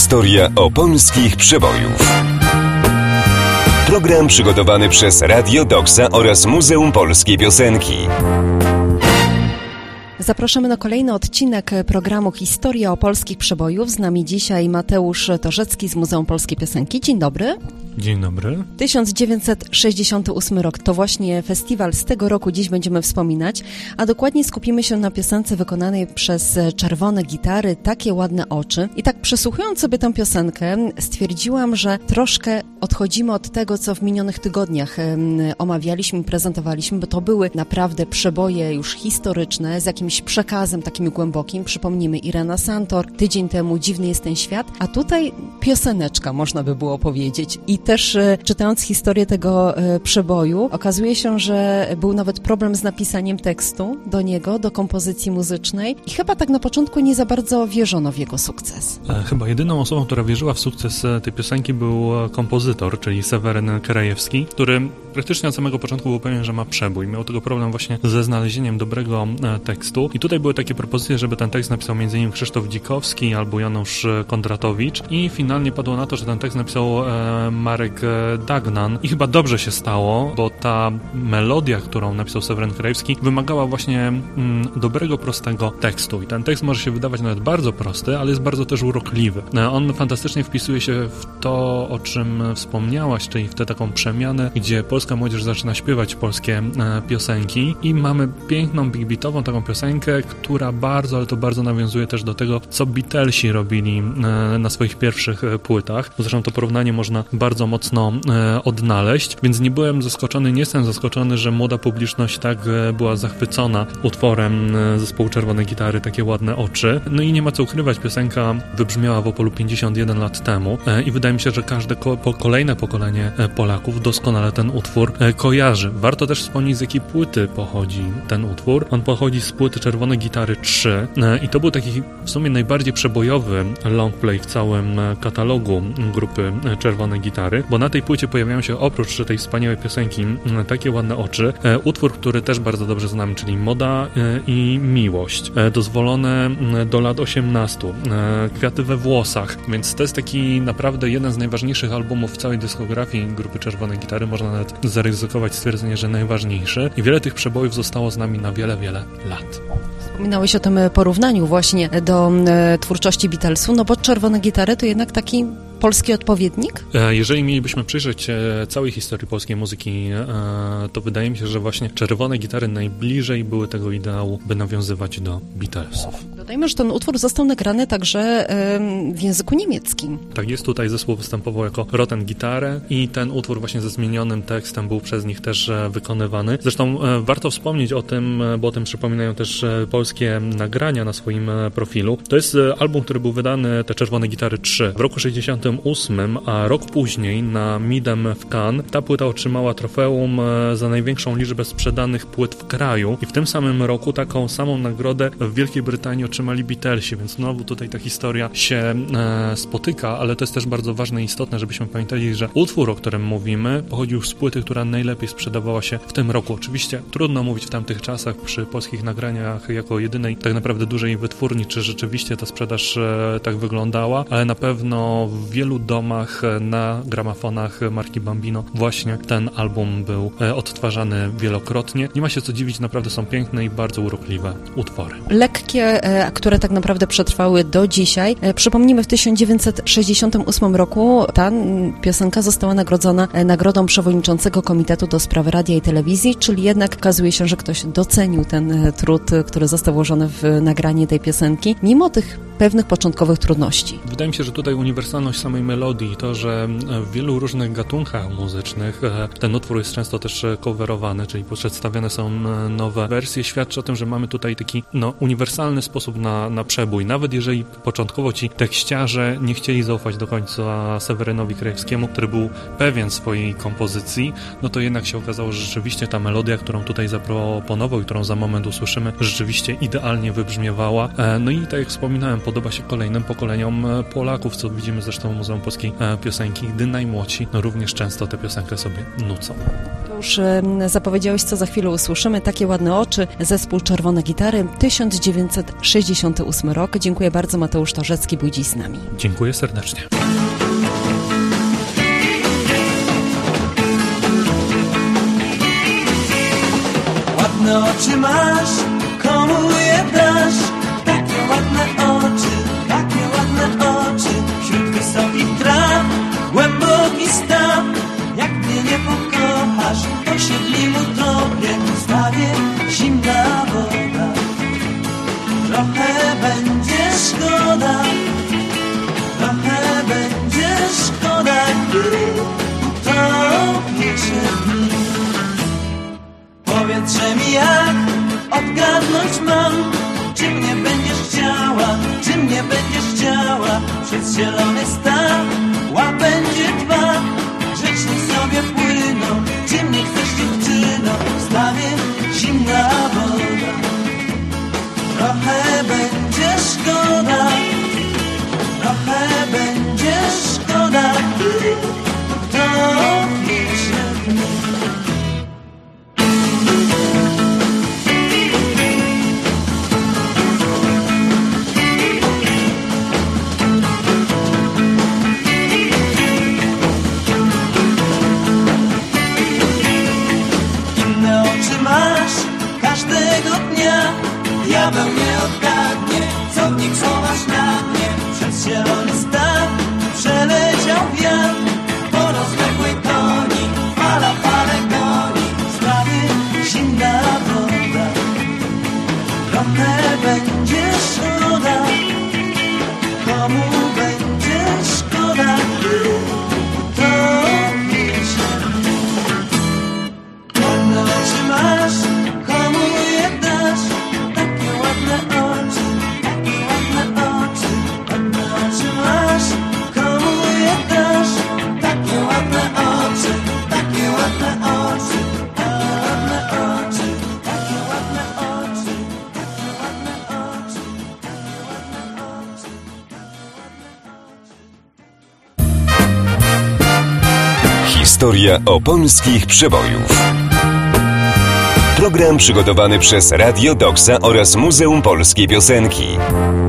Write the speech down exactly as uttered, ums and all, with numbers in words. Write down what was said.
Historia opolskich przebojów. Program przygotowany przez Radio Doksa oraz Muzeum Polskiej Piosenki. Zapraszamy na kolejny odcinek programu Historia opolskich przebojów. Z nami dzisiaj Mateusz Torzecki z Muzeum Polskiej Piosenki. Dzień dobry. Dzień dobry. tysiąc dziewięćset sześćdziesiąty ósmy rok to właśnie festiwal z tego roku dziś będziemy wspominać, a dokładnie skupimy się na piosence wykonanej przez Czerwone Gitary, Takie ładne oczy. I tak przesłuchując sobie tę piosenkę, stwierdziłam, że troszkę odchodzimy od tego, co w minionych tygodniach omawialiśmy, prezentowaliśmy, bo to były naprawdę przeboje już historyczne, z jakimś przekazem takim głębokim. Przypomnijmy, Irena Santor, tydzień temu Dziwny jest ten świat, a tutaj pioseneczka, można by było powiedzieć. I też e, czytając historię tego e, przeboju, okazuje się, że był nawet problem z napisaniem tekstu do niego, do kompozycji muzycznej i chyba tak na początku nie za bardzo wierzono w jego sukces. E, chyba jedyną osobą, która wierzyła w sukces tej piosenki, był kompozytor, czyli Seweryn Krajewski, który praktycznie od samego początku był pewien, że ma przebój. Miał tego problem właśnie ze znalezieniem dobrego e, tekstu i tutaj były takie propozycje, żeby ten tekst napisał między innymi Krzysztof Dzikowski albo Janusz Kondratowicz i finalnie padło na to, że ten tekst napisał e, Marek Dagnan i chyba dobrze się stało, bo ta melodia, którą napisał Seweryn Krajewski, wymagała właśnie mm, dobrego, prostego tekstu i ten tekst może się wydawać nawet bardzo prosty, ale jest bardzo też urokliwy. On fantastycznie wpisuje się w to, o czym wspomniałaś, czyli w tę taką przemianę, gdzie polska młodzież zaczyna śpiewać polskie e, piosenki i mamy piękną, big beatową taką piosenkę, która bardzo, ale to bardzo nawiązuje też do tego, co Beatlesi robili e, na swoich pierwszych e, płytach. Zresztą to porównanie można bardzo mocno e, odnaleźć, więc nie byłem zaskoczony, nie jestem zaskoczony, że młoda publiczność tak e, była zachwycona utworem e, zespołu Czerwone Gitary, Takie ładne oczy. No i nie ma co ukrywać, piosenka wybrzmiała w Opolu pięćdziesiąt jeden lat temu e, i wydaje mi się, że każde ko- po kolejne pokolenie e, Polaków doskonale ten utwór e, kojarzy. Warto też wspomnieć, z jakiej płyty pochodzi ten utwór. On pochodzi z płyty Czerwone Gitary trzy e, i to był taki w sumie najbardziej przebojowy longplay w całym e, katalogu grupy e, Czerwone Gitary, bo na tej płycie pojawiają się oprócz tej wspaniałej piosenki Takie ładne oczy, e, utwór, który też bardzo dobrze znamy, czyli Moda e, i miłość, e, dozwolone do lat osiemnastu, e, Kwiaty we włosach, więc to jest taki naprawdę jeden z najważniejszych albumów w całej dyskografii grupy Czerwone Gitary, można nawet zaryzykować stwierdzenie, że najważniejszy i wiele tych przebojów zostało z nami na wiele, wiele lat. Wspominałeś o tym porównaniu właśnie do e, twórczości Beatlesu, no bo Czerwone Gitary to jednak taki polski odpowiednik? Jeżeli mielibyśmy przyjrzeć całej historii polskiej muzyki, to wydaje mi się, że właśnie Czerwone Gitary najbliżej były tego ideału, by nawiązywać do Beatlesów. Dodajmy, że ten utwór został nagrany także w języku niemieckim. Tak jest, tutaj zespół występował jako Roten Gitarre i ten utwór właśnie ze zmienionym tekstem był przez nich też wykonywany. Zresztą warto wspomnieć o tym, bo o tym przypominają też polskie nagrania na swoim profilu. To jest album, który był wydany, te Czerwone Gitary trzy, w roku sześćdziesiątym ósmym, a rok później na Midem w Cannes ta płyta otrzymała trofeum za największą liczbę sprzedanych płyt w kraju i w tym samym roku taką samą nagrodę w Wielkiej Brytanii otrzymali Beatlesi, więc znowu tutaj ta historia się e, spotyka, ale to jest też bardzo ważne i istotne, żebyśmy pamiętali, że utwór, o którym mówimy, pochodził z płyty, która najlepiej sprzedawała się w tym roku. Oczywiście trudno mówić w tamtych czasach przy polskich nagraniach jako jedynej tak naprawdę dużej wytwórni, czy rzeczywiście ta sprzedaż e, tak wyglądała, ale na pewno w wielu domach na gramofonach marki Bambino właśnie ten album był odtwarzany wielokrotnie. Nie ma się co dziwić, naprawdę są piękne i bardzo urokliwe utwory. Lekkie, które tak naprawdę przetrwały do dzisiaj. Przypomnijmy, w tysiąc dziewięćset sześćdziesiątym ósmym roku ta piosenka została nagrodzona nagrodą przewodniczącego Komitetu do Spraw Radia i Telewizji, czyli jednak okazuje się, że ktoś docenił ten trud, który został włożony w nagranie tej piosenki, mimo tych pewnych początkowych trudności. Wydaje mi się, że tutaj uniwersalność samej melodii, to, że w wielu różnych gatunkach muzycznych ten utwór jest często też coverowany, czyli przedstawiane są nowe wersje, świadczy o tym, że mamy tutaj taki no, uniwersalny sposób na, na przebój. Nawet jeżeli początkowo ci tekściarze nie chcieli zaufać do końca Sewerynowi Krajewskiemu, który był pewien swojej kompozycji, no to jednak się okazało, że rzeczywiście ta melodia, którą tutaj zaproponował i którą za moment usłyszymy, rzeczywiście idealnie wybrzmiewała. No i tak jak wspominałem, podoba się kolejnym pokoleniom Polaków, co widzimy zresztą w Muzeum Polskiej Piosenki, gdy najmłodsi no również często tę piosenkę sobie nucą. To już zapowiedziałeś, co za chwilę usłyszymy. Takie ładne oczy, zespół Czerwone Gitary, tysiąc dziewięćset sześćdziesiąty ósmy rok. Dziękuję bardzo, Mateusz Torzecki był dziś z nami. Dziękuję serdecznie. Ładne oczy masz, komu je dasz? Takie ładne oczy, takie ładne oczy. Wśród wysokich traw, głęboki staw. Jak mnie nie pokochasz, to się w nim utopię. Stawie zimna woda. Trochę będzie szkoda, trochę będzie szkoda, gdy utopię się w nim. Powietrze mi jak odgadnąć mam, czy mnie będziesz chciała, czy mnie będziesz chciała. Przez zielony staw łabędzie dwa grzecznie sobie płyną. Czy mnie chcesz, dziewczyno? W stawie zimna woda. Trochę będzie szkoda, trochę będzie szkoda, gdy utopię się w nim. Diabeł nie odgadnie, co w nich schowasz na mnie. Przez zielony staw przeleciał wiatr, po rozległej koni fala falę goni. Sprawy zimna woda. Trochę będzie szkoda, komu będzie szkoda, gdy utopię się. Ładne oczy masz, komu je dasz? Takie ładne oczy, takie ładne oczy. Ładne oczy masz, komu je dasz? Takie ładne oczy, takie ładne oczy. Takie ładne oczy, takie ładne oczy. Takie ładne oczy, takie ładne oczy. Historia opolskich przebojów. Program przygotowany przez Radio Doksa oraz Muzeum Polskiej Piosenki.